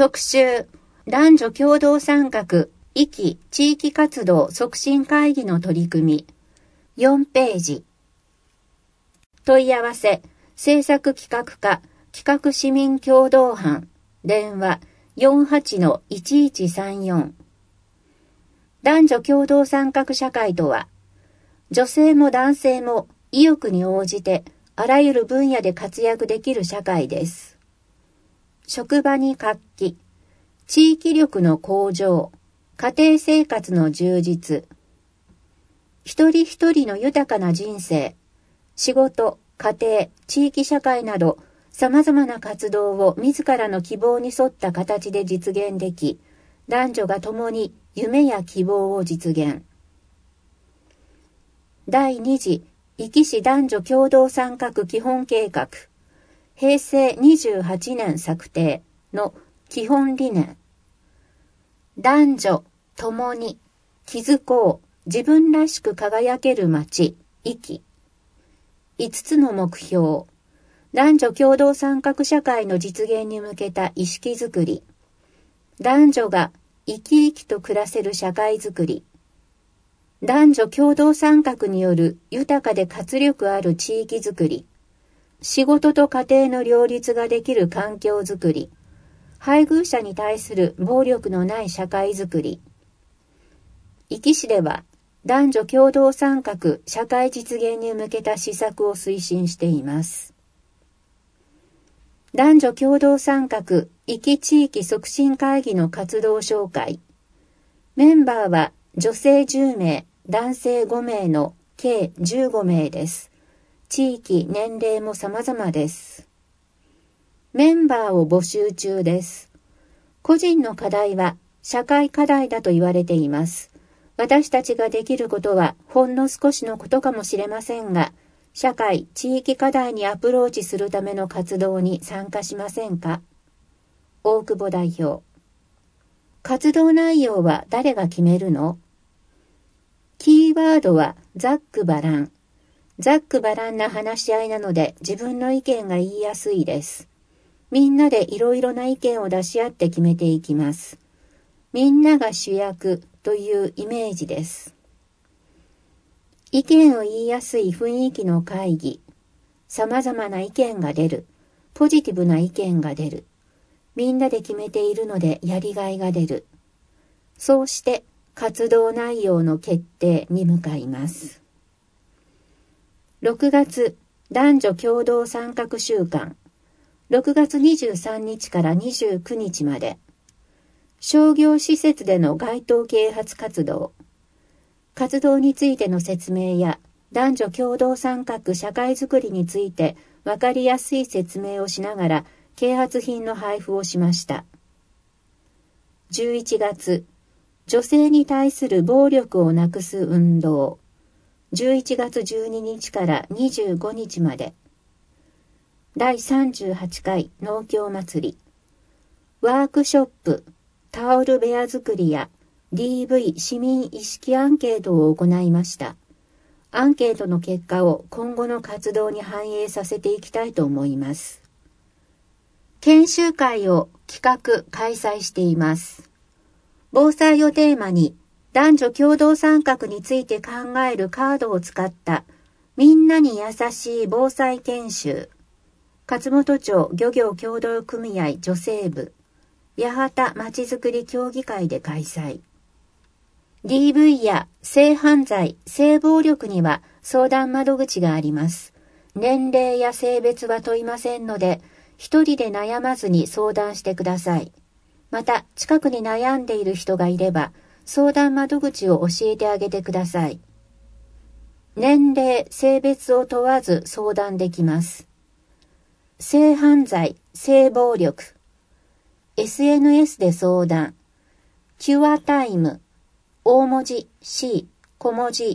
特集、男女共同参画、壱岐地域活動促進会議の取り組み。4ページ。問い合わせ、制作企画課、企画市民共同班、電話 48-1134。男女共同参画社会とは、女性も男性も意欲に応じてあらゆる分野で活躍できる社会です。職場に活気、地域力の向上、家庭生活の充実、一人一人の豊かな人生、仕事、家庭、地域社会など様々な活動を自らの希望に沿った形で実現でき、男女が共に夢や希望を実現。第2次壱岐市男女共同参画基本計画、平成28年策定の基本理念。男女共に気づこう、自分らしく輝ける街、壱岐。5つの目標。男女共同参画社会の実現に向けた意識づくり。男女が生き生きと暮らせる社会づくり。男女共同参画による豊かで活力ある地域づくり。仕事と家庭の両立ができる環境づくり。配偶者に対する暴力のない社会づくり。壱岐市では男女共同参画社会実現に向けた施策を推進しています。男女共同参画壱岐地域促進会議の活動紹介。メンバーは女性10名、男性5名の計15名です。地域、年齢も様々です。メンバーを募集中です。個人の課題は社会課題だと言われています。私たちができることはほんの少しのことかもしれませんが、社会・地域課題にアプローチするための活動に参加しませんか？大久保代表。活動内容は誰が決めるの？キーワードはざっくばらん。ざっくばらんな話し合いなので自分の意見が言いやすいです。みんなでいろいろな意見を出し合って決めていきます。みんなが主役というイメージです。意見を言いやすい雰囲気の会議。様々な意見が出る。ポジティブな意見が出る。みんなで決めているのでやりがいが出る。そうして活動内容の決定に向かいます。6月男女共同参画週間。6月23日から29日まで。商業施設での街頭啓発活動。活動についての説明や男女共同参画社会づくりについてわかりやすい説明をしながら啓発品の配布をしました。11月、女性に対する暴力をなくす運動。11月12日から25日まで。第38回農協祭り。ワークショップ、タオルベア作りや DV 市民意識アンケートを行いました。アンケートの結果を今後の活動に反映させていきたいと思います。研修会を企画・開催しています。防災をテーマに男女共同参画について考えるカードを使ったみんなに優しい防災研修。勝本町漁業協同組合女性部八幡まちづくり協議会で開催。DV や性犯罪、性暴力には相談窓口があります。年齢や性別は問いませんので、一人で悩まずに相談してください。また、近くに悩んでいる人がいれば、相談窓口を教えてあげてください。年齢、性別を問わず相談できます。性犯罪、性暴力。SNS で相談。キュアタイム。大文字 C、小文字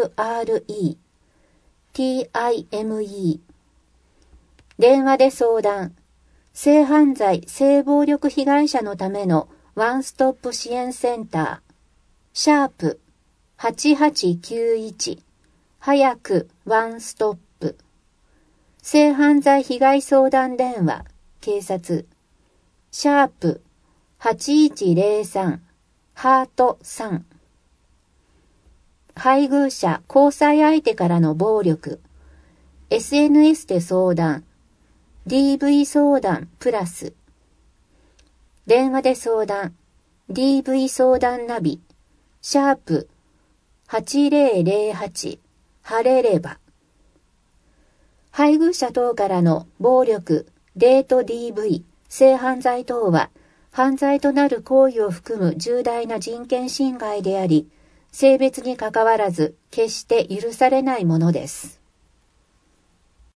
URE。TIME。電話で相談。性犯罪、性暴力被害者のためのワンストップ支援センター。#8891。早くワンストップ。性犯罪被害相談電話。警察。# 8103ハート3。配偶者交際相手からの暴力。SNS で相談。DV 相談プラス。電話で相談。DV 相談ナビ。#8008晴れれば。配偶者等からの暴力、デート DV、性犯罪等は、犯罪となる行為を含む重大な人権侵害であり、性別にかかわらず決して許されないものです。